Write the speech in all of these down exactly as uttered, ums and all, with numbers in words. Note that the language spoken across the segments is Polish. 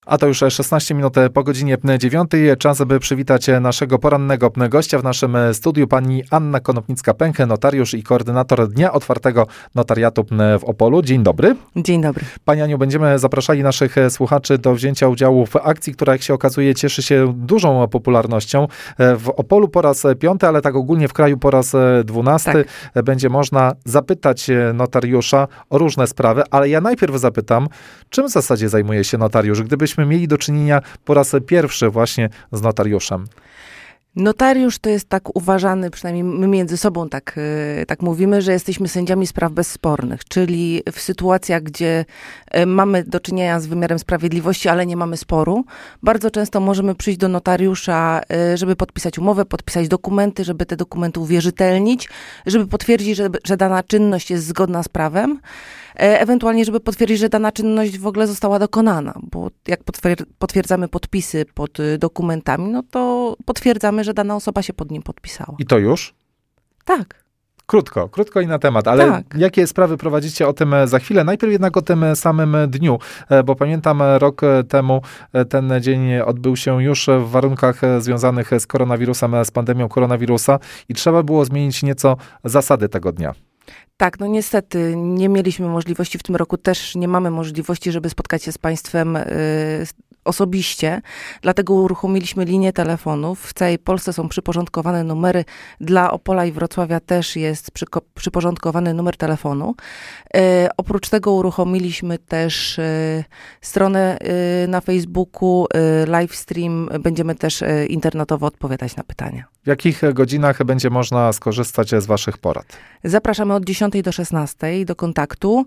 A to już szesnaście minut po godzinie dziewiątej. Czas, by przywitać naszego porannego gościa w naszym studiu, pani Anna Konopnicka-Pęch, notariusz i koordynator Dnia Otwartego Notariatu w Opolu. Dzień dobry. Dzień dobry. Pani Aniu, będziemy zapraszali naszych słuchaczy do wzięcia udziału w akcji, która, jak się okazuje, cieszy się dużą popularnością. W Opolu po raz piąty, ale tak ogólnie w kraju po raz dwunasty. Tak. Będzie można zapytać notariusza o różne sprawy, ale ja najpierw zapytam, czym w zasadzie zajmuje się notariusz, gdybyśmy mieli do czynienia po raz pierwszy właśnie z notariuszem? Notariusz to jest tak uważany, przynajmniej my między sobą tak, tak mówimy, że jesteśmy sędziami spraw bezspornych, czyli w sytuacjach, gdzie mamy do czynienia z wymiarem sprawiedliwości, ale nie mamy sporu, bardzo często możemy przyjść do notariusza, żeby podpisać umowę, podpisać dokumenty, żeby te dokumenty uwierzytelnić, żeby potwierdzić, że, że dana czynność jest zgodna z prawem, ewentualnie żeby potwierdzić, że dana czynność w ogóle została dokonana, bo jak potwier- potwierdzamy podpisy pod dokumentami, no to potwierdzamy, że dana osoba się pod nim podpisała. I to już? Tak. Krótko, krótko i na temat, ale tak. Jakie sprawy prowadzicie, o tym za chwilę. Najpierw jednak o tym samym dniu, bo pamiętam rok temu ten dzień odbył się już w warunkach związanych z koronawirusem, z pandemią koronawirusa i trzeba było zmienić nieco zasady tego dnia. Tak, no niestety nie mieliśmy możliwości, w tym roku też nie mamy możliwości, żeby spotkać się z państwem y, osobiście, dlatego uruchomiliśmy linię telefonów. W całej Polsce są przyporządkowane numery, dla Opola i Wrocławia też jest przyko- przyporządkowany numer telefonu. Y, oprócz tego uruchomiliśmy też y, stronę y, na Facebooku, y, live stream, będziemy też y, internetowo odpowiadać na pytania. W jakich godzinach będzie można skorzystać z waszych porad? Zapraszamy od dziesiątej do szesnastej do kontaktu.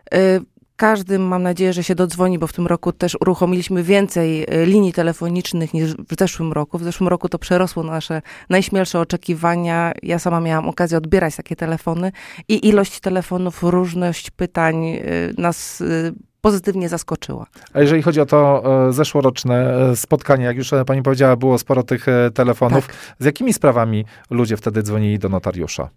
Każdy, mam nadzieję, że się dodzwoni, bo w tym roku też uruchomiliśmy więcej linii telefonicznych niż w zeszłym roku. W zeszłym roku to przerosło nasze najśmielsze oczekiwania. Ja sama miałam okazję odbierać takie telefony i ilość telefonów, różność pytań nas pozytywnie zaskoczyła. A jeżeli chodzi o to e, zeszłoroczne spotkanie, jak już pani powiedziała, było sporo tych e, telefonów. Tak. Z jakimi sprawami ludzie wtedy dzwonili do notariusza?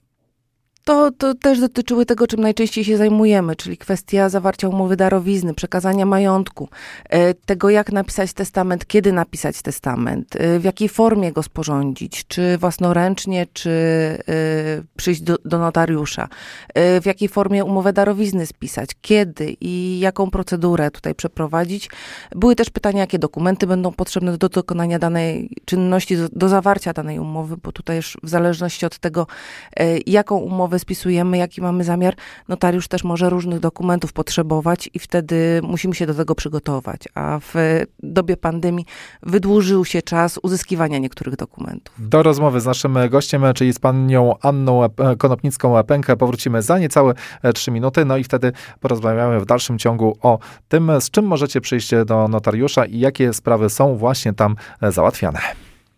To, to też dotyczyły tego, czym najczęściej się zajmujemy, czyli kwestia zawarcia umowy darowizny, przekazania majątku, tego jak napisać testament, kiedy napisać testament, w jakiej formie go sporządzić, czy własnoręcznie, czy przyjść do, do notariusza, w jakiej formie umowę darowizny spisać, kiedy i jaką procedurę tutaj przeprowadzić. Były też pytania, jakie dokumenty będą potrzebne do dokonania danej czynności, do, do zawarcia danej umowy, bo tutaj już w zależności od tego, jaką umowę spisujemy, jaki mamy zamiar, notariusz też może różnych dokumentów potrzebować i wtedy musimy się do tego przygotować. A w dobie pandemii wydłużył się czas uzyskiwania niektórych dokumentów. Do rozmowy z naszym gościem, czyli z panią Anną Konopnicką-Pęch, powrócimy za niecałe trzy minuty, no i wtedy porozmawiamy w dalszym ciągu o tym, z czym możecie przyjść do notariusza i jakie sprawy są właśnie tam załatwiane.